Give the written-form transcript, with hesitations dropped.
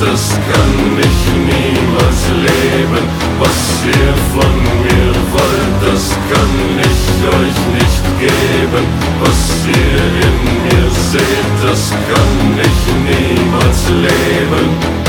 das kann ich niemals leben. Was ihr von mir wollt, das kann ich euch nicht geben. Was ihr in mir seht, das kann ich niemals leben.